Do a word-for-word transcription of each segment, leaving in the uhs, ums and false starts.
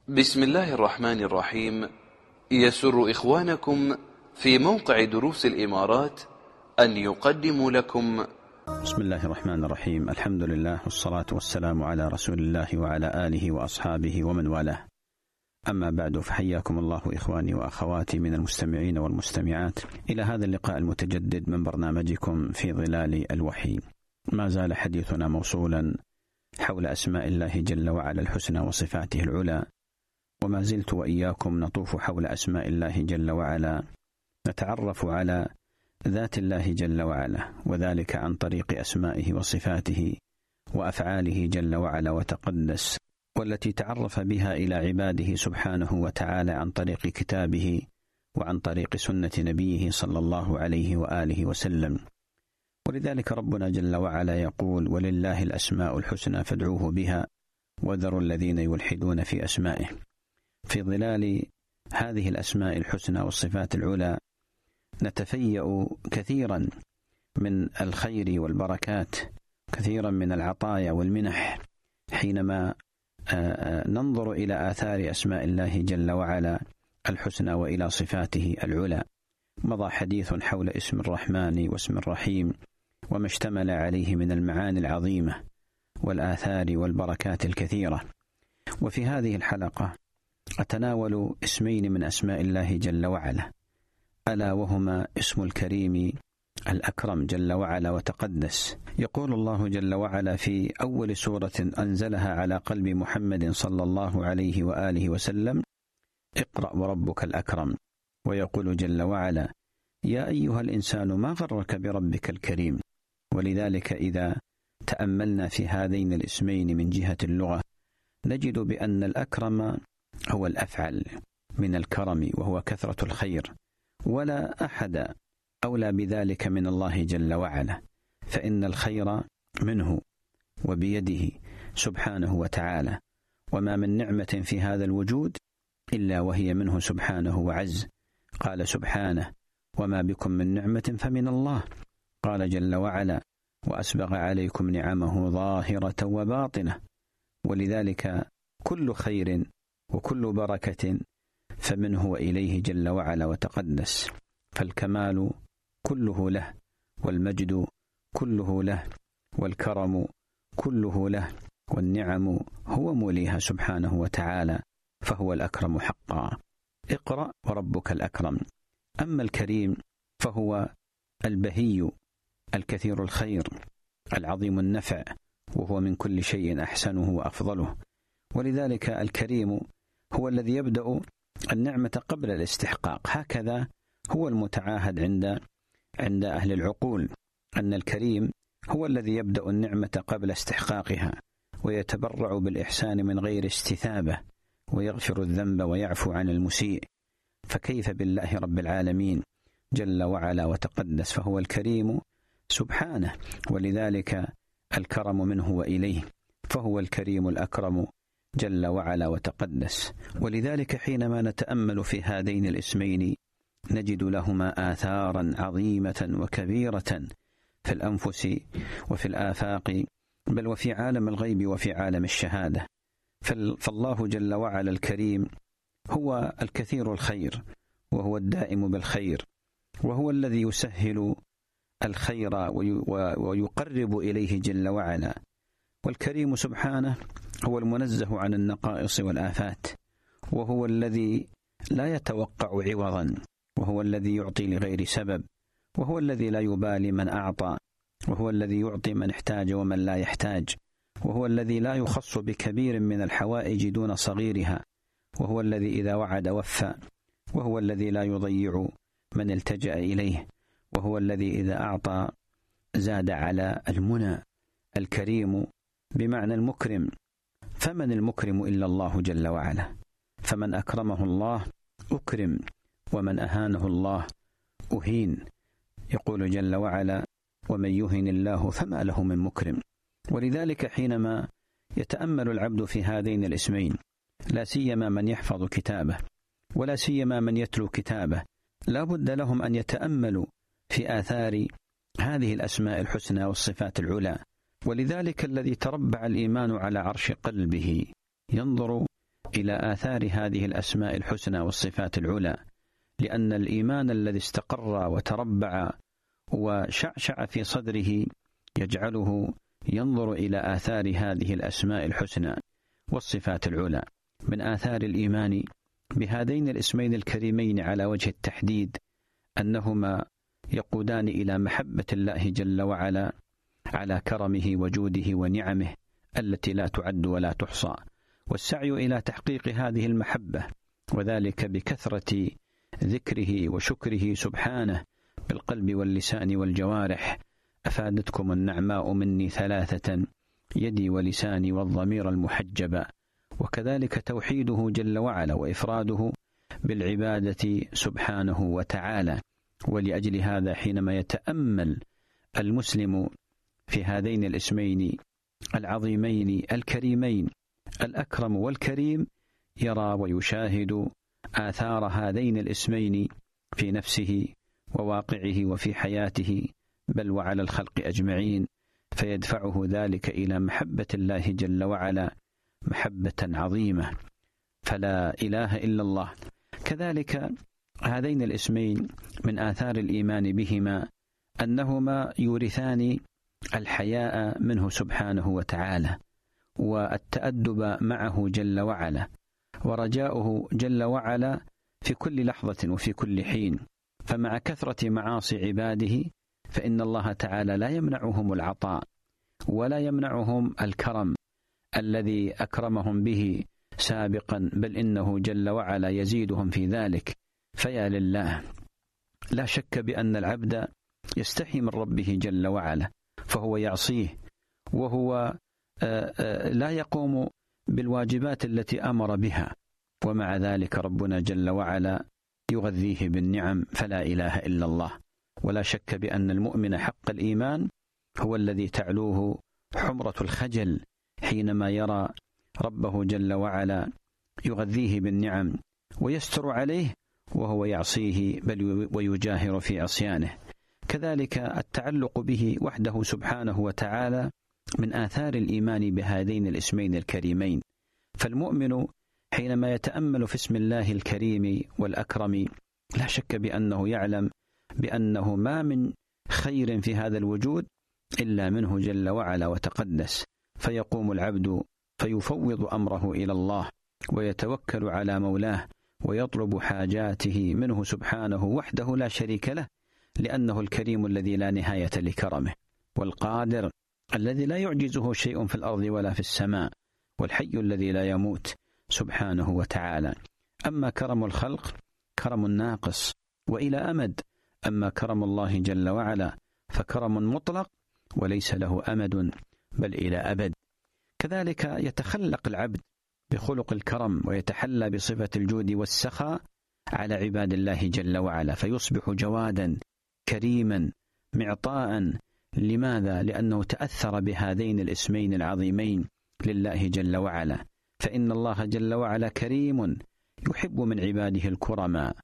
بسم الله الرحمن الرحيم. يسر إخوانكم في موقع دروس الإمارات أن يقدموا لكم بسم الله الرحمن الرحيم. الحمد لله والصلاة والسلام على رسول الله وعلى آله وأصحابه ومن والاه. أما بعد، فحياكم الله إخواني وأخواتي من المستمعين والمستمعات إلى هذا اللقاء المتجدد من برنامجكم في ظلال الوحي. ما زال حديثنا موصولا حول أسماء الله جل وعلا الحسنى وصفاته العلى، وما زلت وإياكم نطوف حول أسماء الله جل وعلا، نتعرف على ذات الله جل وعلا، وذلك عن طريق أسمائه وصفاته وأفعاله جل وعلا وتقدس، والتي تعرف بها إلى عباده سبحانه وتعالى عن طريق كتابه وعن طريق سنة نبيه صلى الله عليه وآله وسلم. ولذلك ربنا جل وعلا يقول: ولله الأسماء الحسنى فادعوه بها وذروا الذين يلحدون في أسمائه. في ظلال هذه الأسماء الحسنى والصفات العلى نتفيأ كثيرا من الخير والبركات، كثيرا من العطايا والمنح، حينما ننظر إلى آثار أسماء الله جل وعلا الحسنى وإلى صفاته العلى. مضى حديث حول اسم الرحمن واسم الرحيم وما اشتمل عليه من المعاني العظيمة والآثار والبركات الكثيرة. وفي هذه الحلقة أتناول اسمين من أسماء الله جل وعلا، ألا وهما اسم الكريم الأكرم جل وعلا وتقدس. يقول الله جل وعلا في أول سورة أنزلها على قلب محمد صلى الله عليه وآله وسلم: اقرأ وربك الأكرم. ويقول جل وعلا: يا أيها الإنسان ما غرك بربك الكريم. ولذلك إذا تأملنا في هذين الاسمين من جهة اللغة نجد بأن الأكرم هو الأفعل من الكرم، وهو كثرة الخير، ولا أحد أولى بذلك من الله جل وعلا، فإن الخير منه وبيده سبحانه وتعالى، وما من نعمة في هذا الوجود إلا وهي منه سبحانه وعز. قال سبحانه: وما بكم من نعمة فمن الله. قال جل وعلا: وأسبغ عليكم نعمه ظاهرة وباطنة. ولذلك كل خير وكل بركة فمنه وإليه جل وعلا وتقدس، فالكمال كله له، والمجد كله له، والكرم كله له، والنعم هو موليها سبحانه وتعالى، فهو الأكرم حقا. اقرأ وربك الأكرم. أما الكريم فهو البهي الكثير الخير العظيم النفع، وهو من كل شيء أحسنه وأفضله. ولذلك الكريم هو الذي يبدأ النعمة قبل الاستحقاق. هكذا هو المتعاهد عند عند أهل العقول، أن الكريم هو الذي يبدأ النعمة قبل استحقاقها، ويتبرع بالإحسان من غير استثابة، ويغفر الذنب ويعفو عن المسيء. فكيف بالله رب العالمين جل وعلا وتقدس، فهو الكريم سبحانه. ولذلك الكرم منه وإليه، فهو الكريم الأكرم جل وعلا وتقدس. ولذلك حينما نتأمل في هذين الاسمين نجد لهما آثارا عظيمة وكبيرة في الأنفس وفي الآفاق، بل وفي عالم الغيب وفي عالم الشهادة. فالله جل وعلا الكريم هو الكثير الخير، وهو الدائم بالخير، وهو الذي يسهل الخير ويقرب إليه جل وعلا. والكريم سبحانه هو المنزه عن النقائص والآفات، وهو الذي لا يتوقع عوضا، وهو الذي يعطي لغير سبب، وهو الذي لا يبالي من أعطى، وهو الذي يعطي من احتاج ومن لا يحتاج، وهو الذي لا يخص بكبير من الحوائج دون صغيرها، وهو الذي إذا وعد وفى، وهو الذي لا يضيع من التجأ إليه، وهو الذي إذا أعطى زاد على المنى. الكريم بمعنى المكرم، فمن المكرم إلا الله جل وعلا، فمن أكرمه الله أكرم، ومن أهانه الله أهين. يقول جل وعلا: ومن يهن الله فما له من مكرم. ولذلك حينما يتأمل العبد في هذين الاسمين، لا سيما من يحفظ كتابه، ولا سيما من يتلو كتابه، لا بد لهم أن يتأملوا في آثار هذه الأسماء الحسنى والصفات العلى. ولذلك الذي تربع الإيمان على عرش قلبه ينظر إلى آثار هذه الأسماء الحسنى والصفات العلى، لأن الإيمان الذي استقر وتربع وشعشع في صدره يجعله ينظر إلى آثار هذه الأسماء الحسنى والصفات العلى. من آثار الإيمان بهذين الاسمين الكريمين على وجه التحديد أنهما يقودان إلى محبة الله جل وعلا على كرمه وجوده ونعمه التي لا تعد ولا تحصى، والسعي إلى تحقيق هذه المحبة، وذلك بكثرة ذكره وشكره سبحانه بالقلب واللسان والجوارح. أفادتكم النعماء مني ثلاثة، يدي ولساني والضمير المحجب. وكذلك توحيده جل وعلا وإفراده بالعبادة سبحانه وتعالى. ولأجل هذا حينما يتأمل المسلم في هذين الاسمين العظيمين الكريمين الأكرم والكريم يرى ويشاهد آثار هذين الاسمين في نفسه وواقعه وفي حياته بل وعلى الخلق أجمعين، فيدفعه ذلك إلى محبة الله جل وعلا محبة عظيمة، فلا إله إلا الله. كذلك هذين الاسمين من آثار الإيمان بهما أنهما يورثان الحياء منه سبحانه وتعالى، والتأدب معه جل وعلا، ورجاؤه جل وعلا في كل لحظة وفي كل حين. فمع كثرة معاصي عباده فإن الله تعالى لا يمنعهم العطاء ولا يمنعهم الكرم الذي أكرمهم به سابقا، بل إنه جل وعلا يزيدهم في ذلك. فيا لله، لا شك بأن العبد يستحي من ربه جل وعلا، فهو يعصيه وهو لا يقوم بالواجبات التي أمر بها، ومع ذلك ربنا جل وعلا يغذيه بالنعم، فلا إله إلا الله. ولا شك بأن المؤمن حق الإيمان هو الذي تعلوه حمرة الخجل حينما يرى ربه جل وعلا يغذيه بالنعم ويستر عليه وهو يعصيه بل ويجاهر في عصيانه. كذلك التعلق به وحده سبحانه وتعالى من آثار الإيمان بهذين الاسمين الكريمين. فالمؤمن حينما يتأمل في اسم الله الكريم والأكرم لا شك بأنه يعلم بأنه ما من خير في هذا الوجود إلا منه جل وعلا وتقدس، فيقوم العبد فيفوض أمره إلى الله ويتوكل على مولاه ويطلب حاجاته منه سبحانه وحده لا شريك له، لأنه الكريم الذي لا نهاية لكرمه، والقادر الذي لا يعجزه شيء في الأرض ولا في السماء، والحي الذي لا يموت سبحانه وتعالى. أما كرم الخلق كرم ناقص وإلى أمد، أما كرم الله جل وعلا فكرم مطلق وليس له أمد بل إلى أبد. كذلك يتخلق العبد بخلق الكرم ويتحلى بصفة الجود والسخاء على عباد الله جل وعلا، فيصبح جوادا كريما معطاء. لماذا؟ لأنه تأثر بهذين الاسمين العظيمين لله جل وعلا. فإن الله جل وعلا كريم يحب من عباده الكرماء،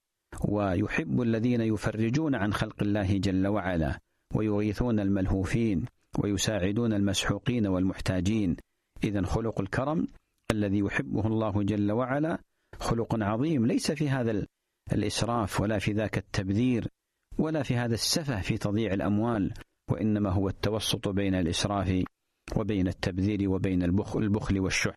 ويحب الذين يفرجون عن خلق الله جل وعلا ويغيثون الملهوفين ويساعدون المسحوقين والمحتاجين. إذن خلق الكرم الذي يحبه الله جل وعلا خلق عظيم، ليس في هذا الإسراف ولا في ذاك التبذير ولا في هذا السفه في تضييع الأموال، وإنما هو التوسط بين الإسراف وبين التبذير وبين البخل والشح.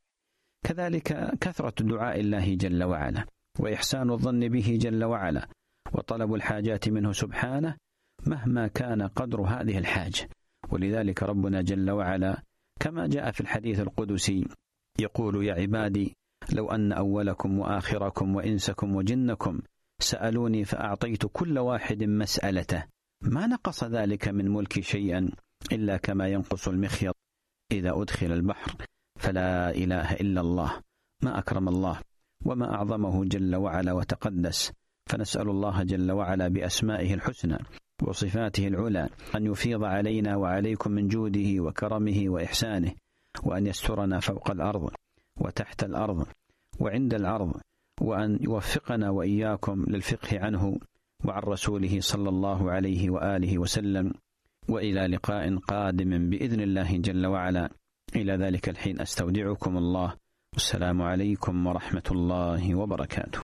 كذلك كثرة دعاء الله جل وعلا وإحسان الظن به جل وعلا وطلب الحاجات منه سبحانه مهما كان قدر هذه الحاجة. ولذلك ربنا جل وعلا كما جاء في الحديث القدسي يقول: يا عبادي لو أن أولكم وآخركم وإنسكم وجنكم سألوني فأعطيت كل واحد مسألته ما نقص ذلك من ملكي شيئا إلا كما ينقص المخيط إذا أدخل البحر. فلا إله إلا الله، ما أكرم الله وما أعظمه جل وعلا وتقدس. فنسأل الله جل وعلا بأسمائه الحسنى وصفاته العلى أن يفيض علينا وعليكم من جوده وكرمه وإحسانه، وأن يسترنا فوق الأرض وتحت الأرض وعند العرض، وأن يوفقنا وإياكم للفقه عنه وعن رسوله صلى الله عليه وآله وسلم. وإلى لقاء قادم بإذن الله جل وعلا. إلى ذلك الحين أستودعكم الله، السلام عليكم ورحمة الله وبركاته.